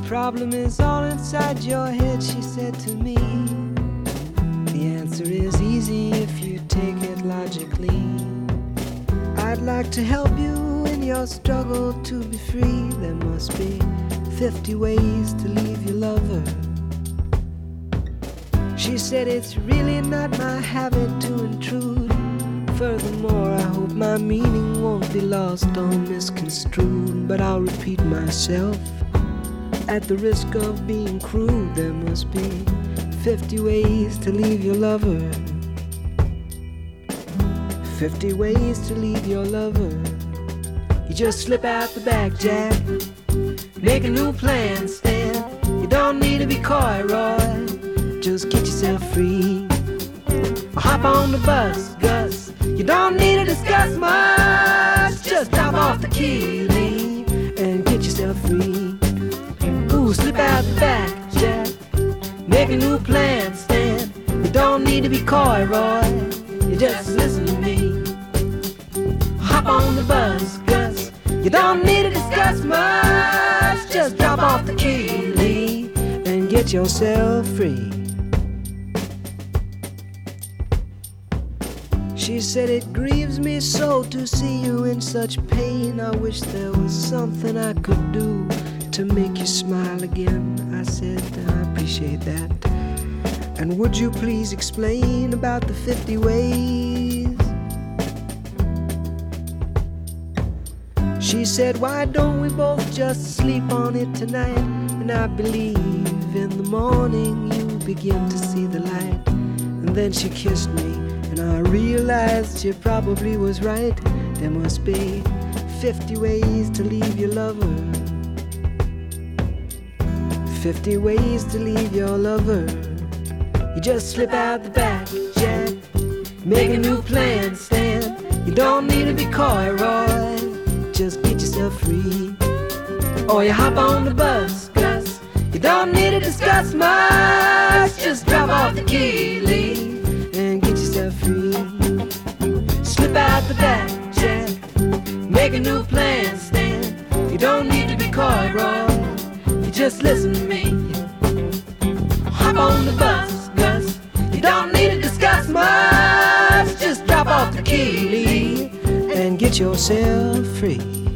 problem is all inside your head, she said to me. The answer is easy if you take it logically. I'd like to help you in your struggle to be free. There must be 50 ways to leave your lover. She said it's really not my habit to intrude. Furthermore, I hope my meaning won't be lost or misconstrued. But I'll repeat myself at the risk of being crude. There must be 50 ways to leave your lover. 50 ways to leave your lover. You just slip out the back, Jack. Make a new plan, Stan. You don't need to be coy, Roy. Just get yourself free. Or hop on the bus, Gus. You don't need to discuss much. Just drop off the key, Lee, and get yourself free. Ooh, slip out the back, Jack. Make a new plan, Stan. You don't need to be coy, Roy. You just listen to me. Hop on the bus, Gus. You don't need to discuss much. Just drop off the key, Lee, and get yourself free. She said, it grieves me so to see you in such pain. I wish there was something I could do to make you smile again. I said, I appreciate that. And would you please explain about the 50 ways? She said, why don't we both just sleep on it tonight? And I believe in the morning you begin to see the light. And then she kissed me, and I realized she probably was right. There must be 50 ways to leave your lover. 50 ways to leave your lover. You just slip out the back, Jack. Make a new plan, Stan. You don't need to be coy, Roy. Just get yourself free. Or you hop on the bus, Gus. You don't need to discuss much. Just drop off the key, Lee, and get yourself free. Slip out the back, Jack. Make a new plan, Stan. You don't need to be coy, Roy. You just listen to me. Hop on the bus, Gus. You don't need to discuss much. Just drop off the key, Lee, and get yourself free.